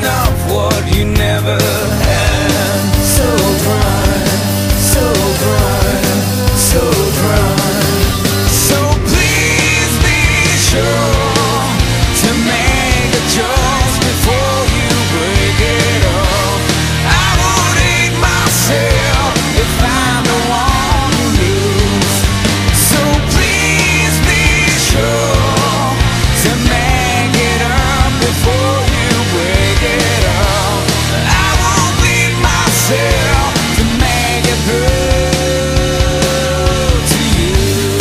enough what you never had. So dry, so dry, so dry. So please be sure to make a choice before you break it off. I would hate myself if I'm the one who lose. So please be sure to make it up before you break it off. I won't beat myself to make it prove to you.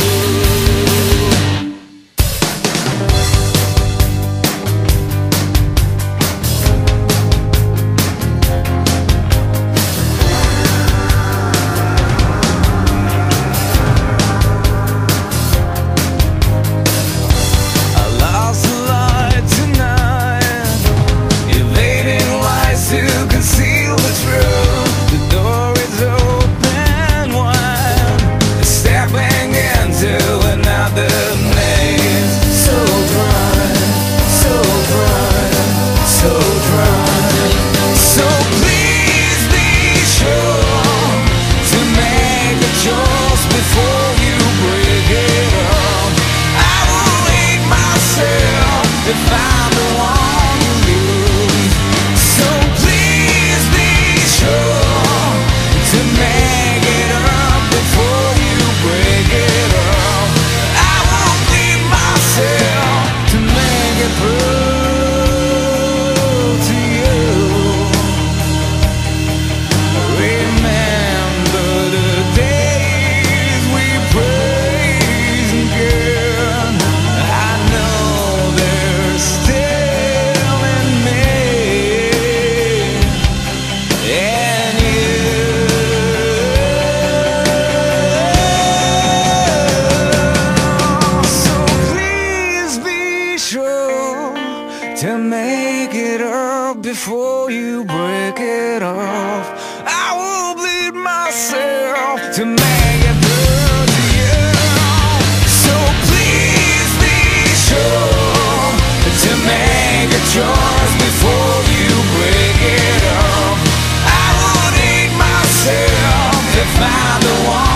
I lost the light tonight, evading lies to conceal the truth. The door is open wide, stepping into another maze. So dry, so dry, so dry. So please be sure to make a choice before you break it off. I will hate myself if I'm the one who lose. So please be sure to make it up before you break it off. I won't beat myself to make it prove to you. Remember the days we praised and cared. I know they're still in me and you. So please be sure to make it up before you break it off. I will bleed myself to make it through to you. So please be sure to make a choice before you break it off. I would hate myself if I'm the one